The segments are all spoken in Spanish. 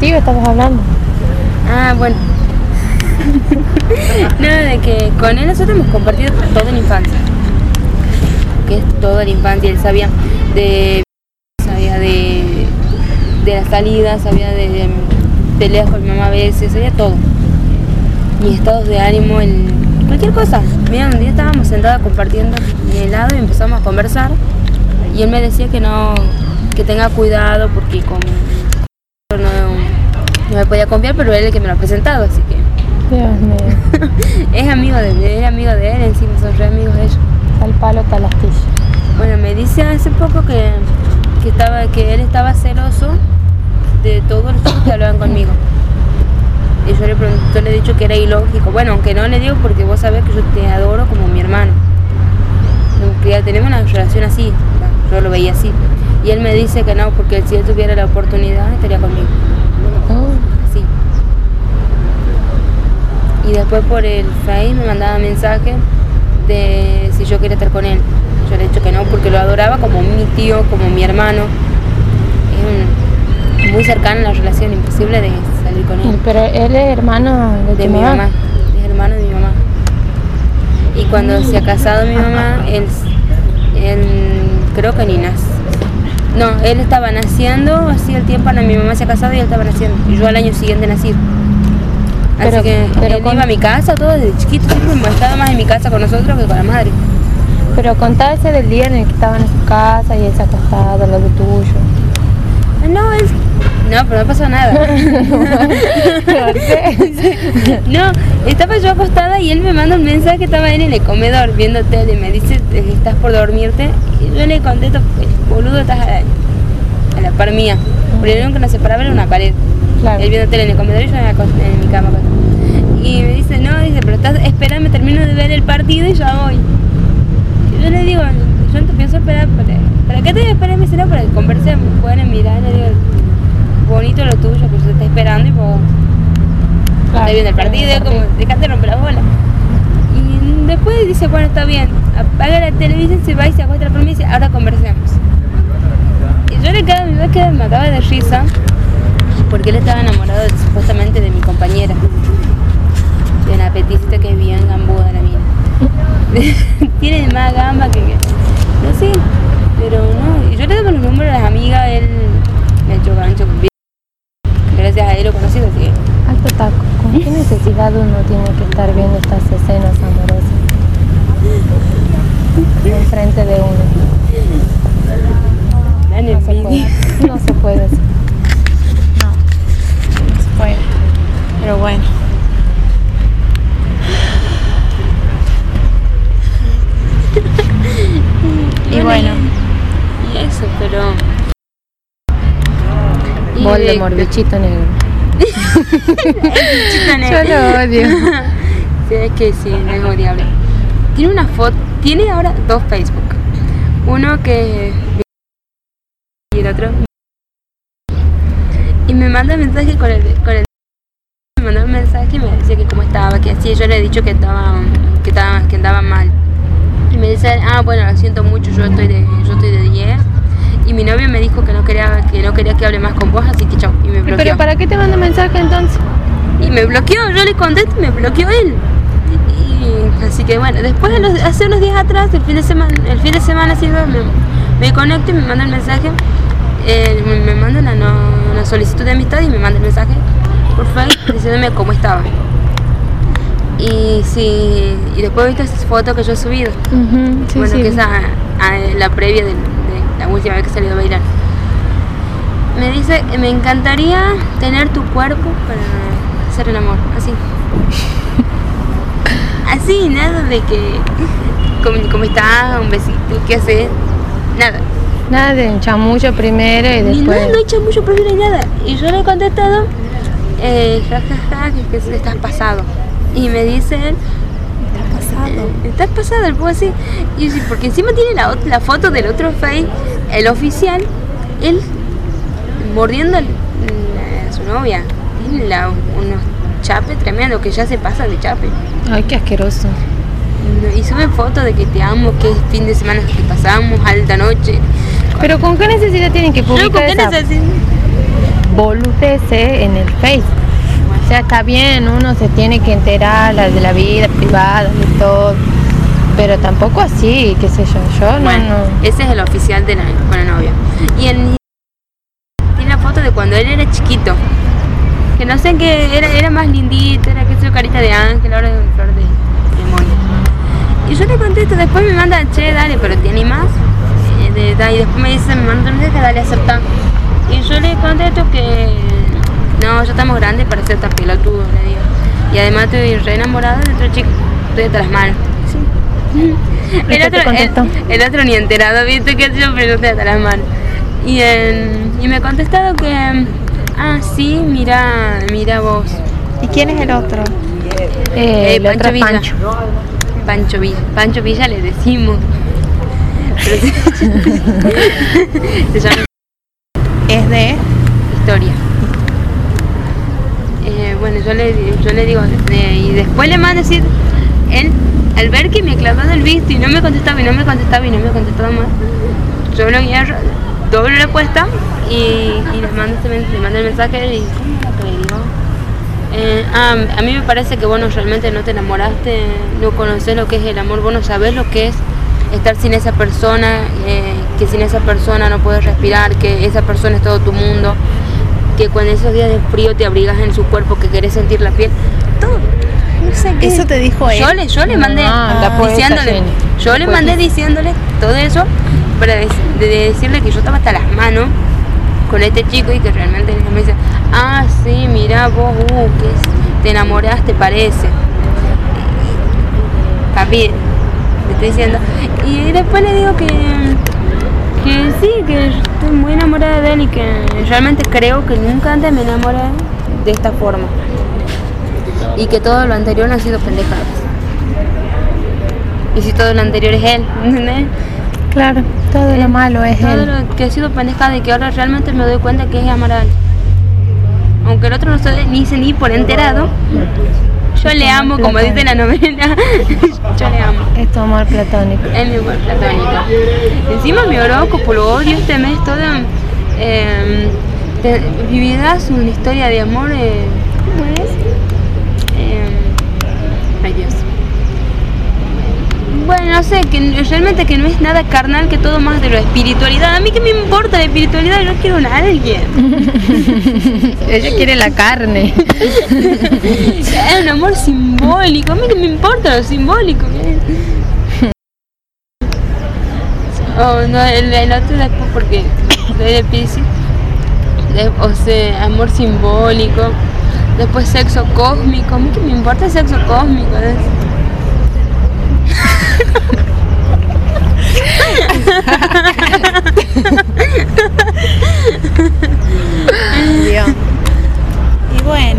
compartido estabas hablando. Ah, bueno. No, de que con él nosotros hemos compartido toda la infancia. Que es toda la infancia. Él sabía de la salida, sabía de peleas con mi mamá a veces, sabía todo. Mis estados de ánimo, cualquier cosa. Mira, un día estábamos sentados compartiendo mi helado y empezamos a conversar. Y él me decía que tenga cuidado porque no me podía confiar, pero él es el que me lo ha presentado, así que... Dios mío. es amigo de él, encima son re amigos ellos. Tal palo, tal astilla. Bueno, me dice hace poco que él estaba celoso de todos los chicos que hablaban conmigo. Y yo le he dicho que era ilógico. Bueno, aunque no le digo porque vos sabés que yo te adoro como mi hermano. Que ya tenemos una relación así, yo lo veía así. Y él me dice que no, porque si él tuviera la oportunidad estaría conmigo. Sí. Y después por el Face me mandaba mensajes de si yo quería estar con él. Yo le he dicho que no porque lo adoraba como mi tío, como mi hermano. Es muy cercana la relación, imposible de salir con él. Pero él es hermano de mi mamá. Es hermano de mi mamá. Y cuando se ha casado mi mamá, él creo que ni nace. No, él estaba naciendo, así el tiempo, mi mamá se ha casado y él estaba naciendo. Y yo al año siguiente nací. Así que él iba a mi casa todo desde chiquito, siempre estaba más en mi casa con nosotros que con la madre. Pero contá ese del día en el que estaban en su casa y él se ha acostado, lo de tuyo. No, pero no pasó nada. No, estaba yo acostada y él me manda un mensaje que estaba él en el comedor viendo tele y me dice, ¿estás por dormirte? Y yo le contesto, boludo, estás a la par mía. Porque lo único que nos separaba era una pared. Claro. Él viendo tele en el comedor y yo en mi cama. Y me dice, pero espérame, termino de ver el partido y ya voy. Y yo le digo, yo no te pienso esperar, ¿para qué te voy a esperar? Me dice, no, para que conversemos, pueden mirar, le digo, bonito lo tuyo, pero se está esperando y vos estás viendo el partido, como dejate romper la bola. Y después dice, bueno, está bien, apaga la televisión, se va y se acuesta por mí y dice, ahora conversemos. Y yo me mataba de risa porque él estaba enamorado supuestamente de mi compañera, de una peticita que es bien gambuda la mina. Tiene más gamba que no sé, pero no. Y yo le doy los números a las amigas, él me ha hecho gancho con vida. Gracias a él lo conocí, así que... Alto taco, ¿con qué necesidad uno tiene que estar viendo estas escenas amorosas enfrente de uno? No se puede. No se puede. No se puede. Pero bueno. Y bueno. Y eso, pero... Voldemort, bichito negro. Bichito negro. Yo lo odio. Sí, es que sí, es odiable. Tiene una foto, tiene ahora 2 Facebook. Uno que... y el otro... Y me manda mensaje con el... Me mandó un mensaje y me decía que cómo estaba, que así. Yo le he dicho que andaba mal. Y me dice, bueno, lo siento mucho, yo estoy de 10. Y mi novio me dijo que no quería que hable más con vos, así que chao. Y me bloqueó. ¿Pero para qué te manda mensaje entonces? Y me bloqueó, yo le contesto y me bloqueó él. Y así que bueno, después hace unos días atrás, el fin de semana así, me conecto y me manda el mensaje. Me manda una solicitud de amistad y me manda el mensaje por Facebook diciéndome cómo estaba. Y sí, y después viste esa foto que yo he subido. Sí, bueno, sí. que es la previa de la última vez que salí a bailar. Me dice, me encantaría tener tu cuerpo para hacer el amor, así. Así, nada de que, ¿cómo estás? Un besito, ¿qué haces? Nada. Nada de chamullo primero y después... No hay chamullo primero ni nada. Y yo le he contestado, jajaja, que estás pasado. Y me dice él, estás pasado, el puedo así. Y sí, porque encima tiene la foto del otro Face, el oficial, él mordiendo a su novia. Tiene unos chapes tremendos que ya se pasa de chape. Ay, qué asqueroso. Y sube fotos de que te amo, que es fin de semana que pasamos, alta noche. Pero ¿con qué necesidad tienen que publicar ¿Con qué esa? necesidad? boludeces en el Facebook. O sea, está bien, uno se tiene que enterar de la vida privada, de todo, pero tampoco así, qué sé yo, Bueno, no. ese es el oficial con la novia. Y tiene la foto de cuando él era chiquito, que no sé qué, era más lindito, era que su carita de ángel, ahora es un flor de demonio. Y yo le contesto, después me manda, che, dale, pero ¿te animás? Y después me dice, me manda un mensaje, dale, acepta. Y yo le contesto que no, ya estamos grandes para ser tan pelotudos, le digo. Y además estoy re enamorada de otro chico, estoy hasta las manos. Sí. El otro ni enterado, viste que yo, pero estoy hasta las manos. Y me ha contestado que, sí, mira vos. ¿Y quién es el otro? El otro es Villa. Pancho Villa. Pancho Villa le decimos. Se llama Es de... Historia. Bueno, yo le digo, y después le mando a decir, él, al ver que me clavaba el visto y no me contestaba y no me contestaba más, yo lo agarro, doblo la apuesta y le mando el mensaje y ¿cómo le digo? A mí me parece que vos realmente no te enamoraste, no conocés lo que es el amor, vos no sabés lo que es estar sin esa persona, que sin esa persona no puedes respirar, que esa persona es todo tu mundo, que cuando esos días de frío te abrigas en su cuerpo, que querés sentir la piel, todo. No sé qué. ¿Eso te dijo él? Yo le mandé diciéndole todo eso para decirle que yo estaba hasta las manos con este chico y que realmente me dice, sí, mira vos, que te enamoraste parece. Papi, te estoy diciendo. Y después le digo que sí, que estoy muy enamorada de él y que realmente creo que nunca antes me enamoré de esta forma. Y que todo lo anterior no ha sido pendejadas. Y si todo lo anterior es él, ¿entendés? Claro, todo lo malo es todo él. Lo que ha sido pendejada y que ahora realmente me doy cuenta que es amar a él. Aunque el otro no se ni por enterado, yo le amo, como dice la novela. Yo le amo. Es tu amor platónico. Es mi amor platónico. Encima mi horóscopo lo odio este mes todo. Vivirás una historia de amor. ¿Cómo es? Ay Dios. Bueno, no sé, que realmente que no es nada carnal, que todo más de la espiritualidad. A mí que me importa la espiritualidad, yo quiero a alguien. Ella quiere la carne. Es un amor simbólico, a mí que me importa lo simbólico. No, el otro después porque soy de Piscis. O sea, amor simbólico. Después sexo cósmico, a mí que me importa el sexo cósmico. Dios. Y bueno.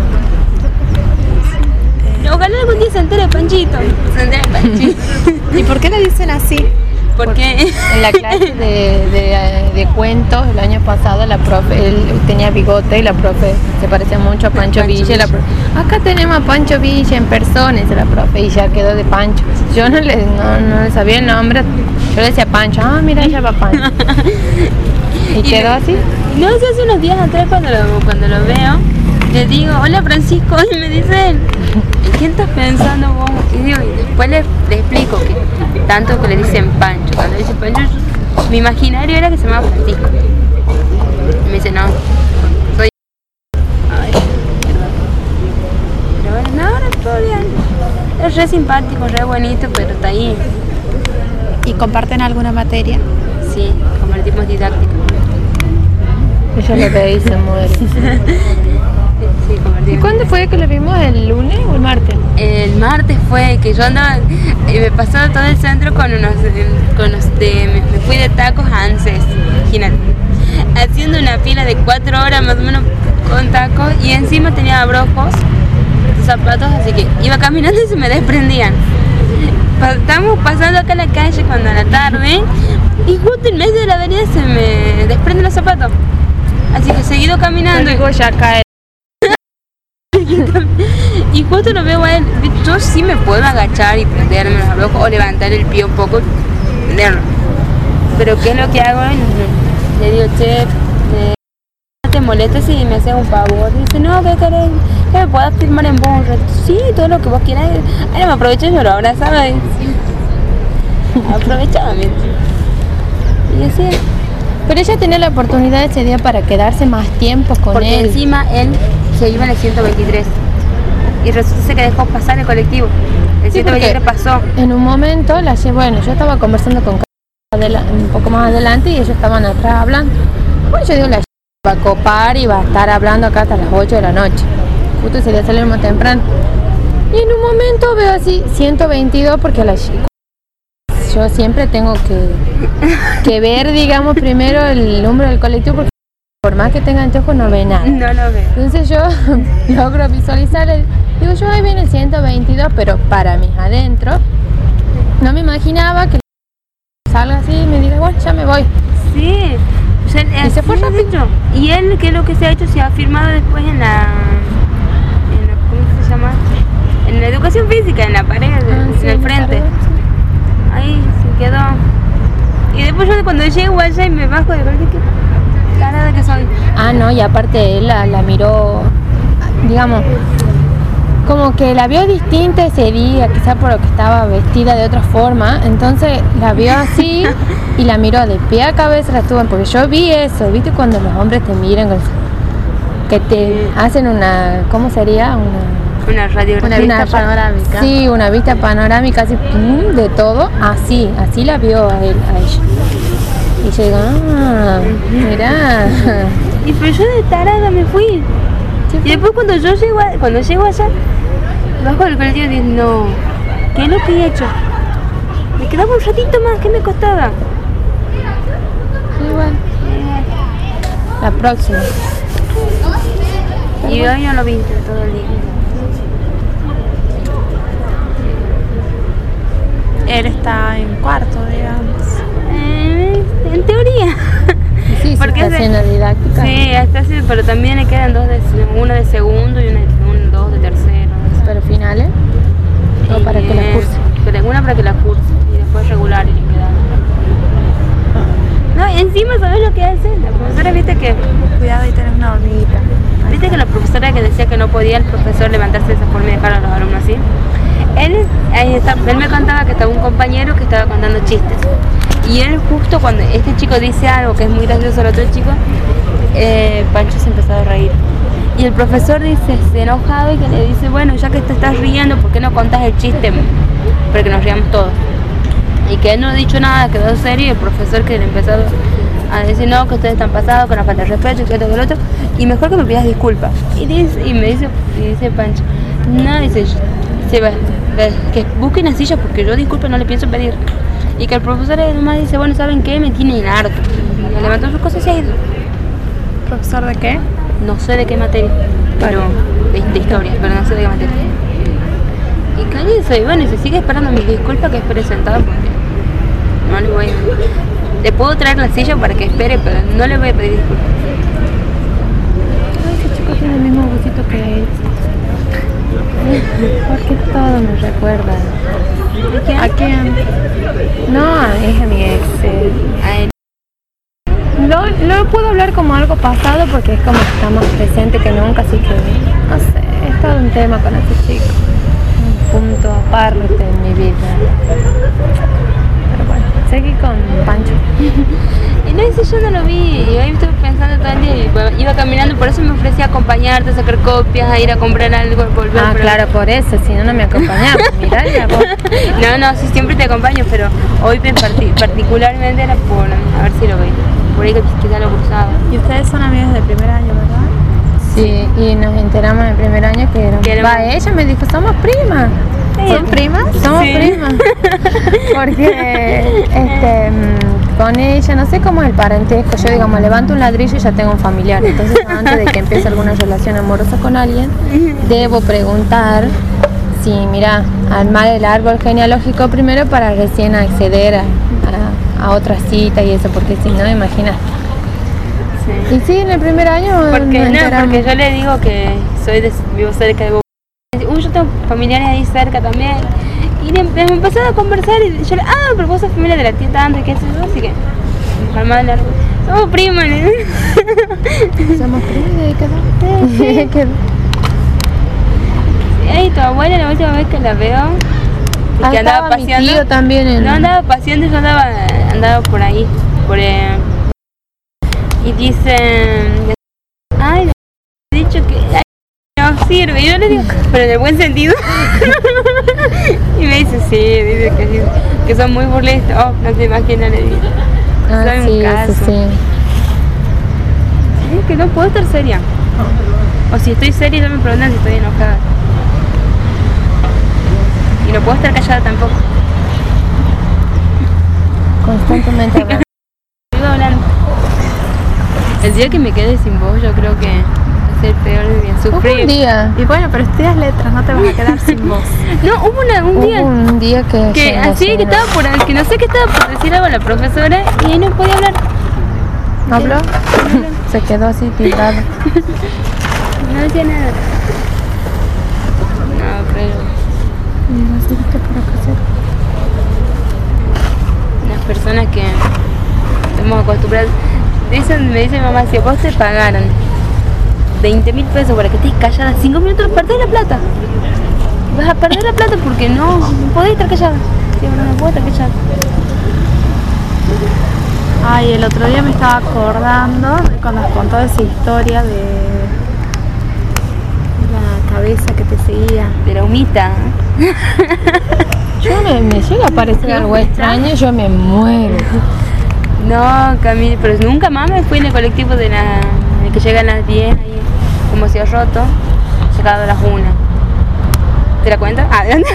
Ojalá algún día se entere Panchito. ¿Y por qué le dicen así? Porque en la clase de cuentos el año pasado la profe, él tenía bigote y la profe se parecía mucho a Pancho Villa. La profe, acá tenemos a Pancho Villa en persona, dice la profe, y ya quedó de Pancho. Yo no le sabía el nombre, yo le decía Pancho, mira, ella va Pancho. ¿Y quedó así? No sé, hace unos días atrás cuando lo veo, le digo, hola Francisco, y me dice él, ¿quién estás pensando vos? Y digo, y después le explico que tanto que le dicen Pancho, cuando le dicen Pancho, mi imaginario era que se llamaba Francisco. Y me dice, no, soy... Ay, perdón. Pero bueno, no, ahora todo bien. Es re simpático, re bonito, pero está ahí. ¿Y comparten alguna materia? Sí, compartimos didáctica. Ella lo ve y se muere. Sí, ¿Y cuándo fue que lo vimos? ¿El lunes o el martes? El martes fue que yo andaba, me pasaba todo el centro con unos me fui de tacos a ANSES, imagínate, haciendo una fila de 4 horas más o menos con tacos y encima tenía abrojos, zapatos, así que iba caminando y se me desprendían. Estábamos pasando acá a la calle cuando a la tarde y justo en medio de la avenida se me desprenden los zapatos, así que he seguido caminando. Ya cae. Y justo lo veo a él, yo sí me puedo agachar y prenderme los abrojos o levantar el pie un poco y prenderlo. Pero ¿qué es lo que hago? Le digo, che, te molesta si me haces un favor. Dice, no, ¿qué querés? ¿Que me puedas firmar en vos un rato? Sí, todo lo que vos quieras. Ahora me aprovecho y yo lo abrazaba. Aprovechaba mientras. Y así. Pero ella tenía la oportunidad ese día para quedarse más tiempo con Porque él. encima él se iba en el 123. Y resulta que dejó pasar el colectivo. El Sí, 123 porque pasó. En un momento, bueno, yo estaba conversando con un poco más adelante y ellos estaban atrás hablando. Bueno, yo digo, la va a copar y va a estar hablando acá hasta las 8 de la noche. Justo sería salir más temprano. Y en un momento veo así, 122, porque yo siempre tengo que ver, digamos, primero el número del colectivo, porque por más que tenga anteojos no ve nada. No lo veo. Entonces yo logro visualizar, digo yo, ahí viene el 122, pero para mis adentro, no me imaginaba que salga así y me diga, bueno, ya me voy. Sí. O sea, Y se fue así rápido. es hecho. Y él, ¿qué es lo que se ha hecho? Se ha firmado después en la ¿cómo se llama? En la educación física, en la pared, Sí, en el frente. Ahí se quedó. Y después yo cuando llego allá y me bajo de verdad que tarada que soy. Ah, no, y aparte él la miró, digamos, como que la vio distinta ese día, quizá por lo que estaba vestida de otra forma, entonces la vio así y la miró de pie a cabeza, la tuvo, porque yo vi eso, ¿viste? Cuando los hombres te miran, que te hacen una, ¿cómo sería? Una radiografía. Una vista panorámica. Sí, una vista panorámica, así, de todo, así la vio a ella. Y yo digo, mirá. Y pero yo de tarada me fui. Sí, Y después cuando llego allá, bajo del colectivo y digo, no, ¿qué es lo que he hecho? Me quedaba un ratito más, ¿qué me costaba? igual. La próxima. Y hoy no lo vi todo el día. Él está en cuarto, digamos. En teoría. Sí, Porque está haciendo didáctica. Sí, está así, pero también le quedan uno de segundo y dos de tercero. Pero finales. O para que la curse. Una para que la curse y después regular y le queda. No, encima, ¿sabes lo que hace? La profesora, viste que Cuidado y tenés una hormiguita. ¿viste que la profesora que decía que no podía el profesor levantarse de esa forma y dejar a los alumnos así? Él me contaba que estaba un compañero que estaba contando chistes. Y él justo cuando este chico dice algo que es muy gracioso al otro chico, Pancho se empezó a reír. Y el profesor se enojado y que le dice, bueno, ya que te estás riendo, ¿por qué no contás el chiste? Para que nos riamos todos. Y que él no ha dicho nada, quedó serio, y el profesor que le empezó a decir, no, que ustedes están pasados, con la falta de respeto, y que esto y lo otro, y mejor que me pidas disculpas. Y me dice Pancho, no, dice, que busquen una silla porque yo disculpas no le pienso pedir. Y que el profesor nomás dice, bueno, ¿saben qué? Me tienen harto. Y levantó sus cosas y se ha ido. ¿Profesor de qué? No sé de qué materia, pero de historia, pero no sé de qué materia. Y cállense, y bueno, y se sigue esperando mis disculpas que espere sentado porque no le voy a... Le puedo traer la silla para que espere, pero no le voy a pedir disculpas. Ay, ese chico tiene el mismo gustito que él. Porque todo me recuerda. ¿A quién? No, es a mi ex. A él. Lo puedo hablar como algo pasado porque es como que está más presente que nunca, así que no sé, es todo un tema con ese chico. Un punto aparte en mi vida. Pero bueno, seguí con Pancho. Y no, ese yo no lo vi, y hoy estuve pensando todo el día y iba caminando, por eso me ofrecí a acompañarte, a sacar copias, a ir a comprar algo, a volver. Ah, pero... claro, por eso, si no, no me acompañaba. Mirá, ya vos. No, sí, siempre te acompaño, pero hoy particularmente era por, a ver si lo veis, por ahí que quizá lo cruzaba. Y ustedes son amigos de primer año, ¿verdad? Sí, y nos enteramos en el primer año que ella me dijo, somos primas. ¿Son primas? Somos Sí. primas. Porque con ella, no sé cómo es el parentesco. Yo, digamos, levanto un ladrillo y ya tengo un familiar. Entonces, antes de que empiece alguna relación amorosa con alguien, debo preguntar si, mira, armar el árbol genealógico primero para recién acceder a otra cita y eso, porque si no, imagina. Sí. Y sí, en el primer año. Porque nos no, enteramos. porque yo le digo que vivo cerca de Boca. Yo tengo familiares ahí cerca también. Y me empezó a conversar y yo le pero vos sos familia de la tía Tanta, qué sé yo, así que calmada el árbol. Somos primas, ¿no? Somos ¿Qué quedó? Ey, tu abuela la última vez que la veo, Ah, que andaba estaba mi paseando. tío también en... No andaba paseando, yo andaba por ahí, y dicen, ay, le he dicho que ay, no sirve. Y yo le digo, pero en el buen sentido. Y me dice, sí, dice que son muy burlestos. Oh, no te imaginas, le digo. Ah, Soy un sí, caso. sí, sí. Sí, que no puedo estar seria. O si estoy seria, yo me preguntan si estoy enojada. Y no puedo estar callada tampoco. Constantemente hablando. Sigo hablando. El día que me quede sin voz, yo creo que es el peor de mi Hubo sufrir. un día, Y bueno, pero estudias letras, no te vas a quedar sin voz. No, hubo un día que se así que estaba que no sé qué estaba por decir algo a la profesora y ahí no podía hablar. ¿Habló? Se quedó así tirado. No decía nada. No, pero las personas que estamos acostumbradas, me dice mi mamá, si a vos te pagaran 20.000 pesos para que estés callada 5 minutos, perdés la plata. Vas a perder la plata porque no podés estar callada. Sí, no puedo estar callada. Ay, el otro día me estaba acordando de cuando nos contó esa historia de la cabeza que te seguía. De la humita. Yo me llega a parecer algo extraño, yo me muero. No, Camila, pero nunca más me fui en el colectivo en el que llega a las 10, ahí, como se ha roto, llegado a las 1. ¿Te la cuento? Ah, ¿de dónde?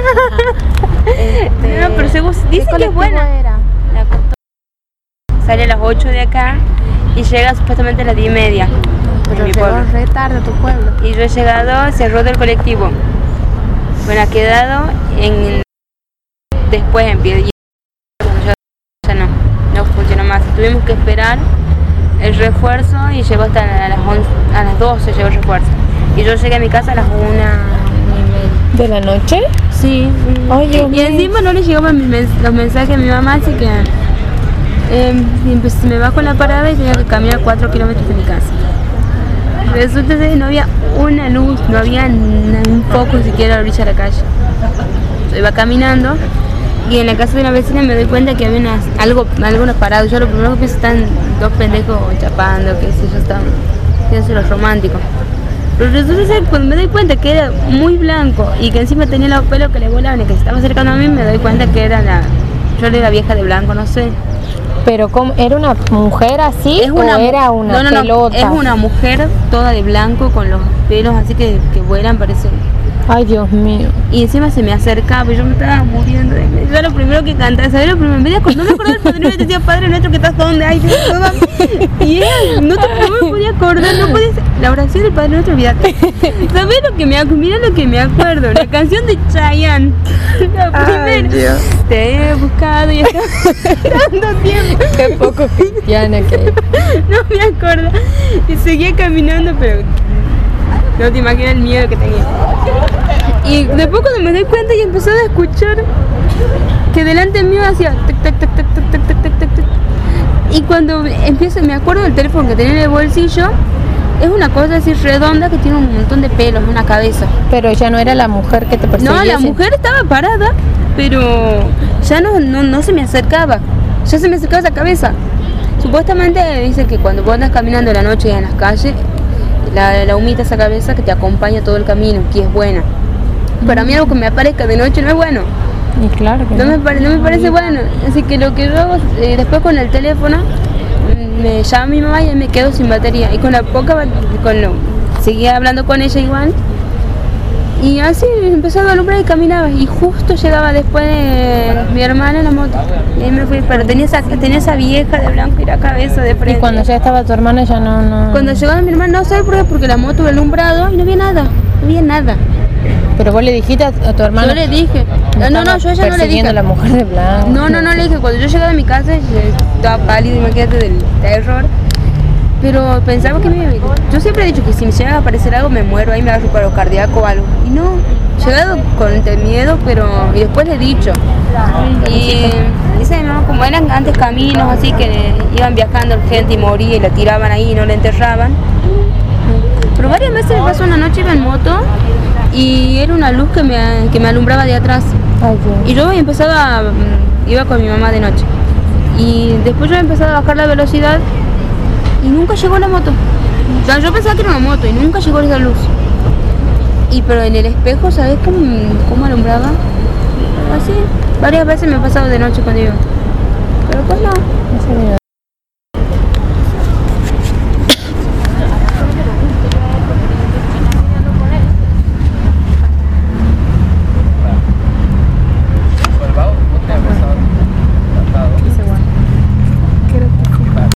No, pero según dice que es buena. Era? La contó. Sale a las 8 de acá y llega supuestamente a las 10:30. En Pero mi llegó pueblo. re tarde a tu pueblo. Y yo he llegado, se roto el colectivo. Bueno, ha quedado después en pie. Ya no funcionó más. Tuvimos que esperar el refuerzo y llegó hasta a las 12 llegó el refuerzo. Y yo llegué a mi casa a las 1:30. ¿De la noche? Sí. Ay, Dios Y mío. encima no le llegaban los mensajes a mi mamá, así que me bajo en la parada y tenía que caminar 4 kilómetros de mi casa. Resulta ser que no había una luz, no había un foco siquiera a la orilla de la calle. Yo iba caminando y en la casa de una vecina me doy cuenta que había algo parado. Yo lo primero que pienso, están dos pendejos chapando, que sé yo, están haciéndose los románticos. Pero resulta ser que cuando me doy cuenta que era muy blanco y que encima tenía los pelos que le volaban y que se estaba acercando a mí, me doy cuenta que era yo era la vieja de blanco, no sé. ¿Pero cómo, era una mujer así o era una pelota? Es una mujer toda de blanco con los pelos así que vuelan, parece. Ay, Dios mío. Y encima se me acercaba y yo me estaba muriendo de miedo. Yo lo primero que cantaba, ¿sabes? Lo primero, no me acordaba del Padre Nuestro, decía Padre Nuestro que estás donde hay. Y ella no me podía acordar, no podía ser. La oración del Padre Nuestro, olvídate. ¿Sabes lo que mira lo que me acuerdo? La canción de Chayanne. La primera. Dios. Te he buscado y estaba tanto tiempo. Qué poco cristiana que... No me acuerdo. Y seguía caminando, pero no te imaginas el miedo que tenía. Y después cuando me doy cuenta y empecé a escuchar que delante mío hacía tac tac tac tac tac tac tac tac tac. Y cuando me acuerdo del teléfono que tenía en el bolsillo, es una cosa así redonda que tiene un montón de pelos, una cabeza. Pero ya no era la mujer que te perseguía. No, la mujer estaba parada, pero ya no se me acercaba. Ya se me acercaba esa cabeza. Supuestamente dicen que cuando vos andas caminando en la noche en las calles, la humita esa cabeza que te acompaña todo el camino, que es buena. Para mí algo que me aparezca de noche no es bueno. Y claro que No me parece bueno. Así que lo que yo hago, después con el teléfono, me llama mi mamá y me quedo sin batería. Y con la poca, seguía hablando con ella igual. Y así empezó a alumbrar y caminaba. Y justo llegaba después de mi hermana en la moto. Y ahí me fui, pero tenía esa vieja de blanco y la cabeza de frente. Y cuando ya estaba tu hermana ya no... Cuando llegó mi hermana, no sé por qué, porque la moto había alumbrado y no había nada. No había nada. Pero vos le dijiste a tu hermana... Yo le dije. No, yo a ella no le dije. Persiguiendo a la mujer de blanco. No le dije. Cuando yo llegaba a mi casa, estaba pálido, imagínate, del terror. Pero pensaba que me iba a ir. Yo siempre he dicho que si me llega a aparecer algo, me muero, ahí me agarro paro cardíaco o algo. Y no, llegado con el miedo, pero... Y después le he dicho. Y dice, no, como eran antes caminos, así que iban viajando gente y moría y la tiraban ahí y no la enterraban. Pero varias veces me pasó una noche, iba en moto y era una luz que me alumbraba de atrás. Y yo había empezado iba con mi mamá de noche. Y después yo he empezado a bajar la velocidad y nunca llegó la moto. O sea, yo pensaba que era una moto y nunca llegó esa luz. Pero en el espejo, ¿sabes cómo alumbraba? Así, varias veces me ha pasado de noche cuando iba. Pero pues no.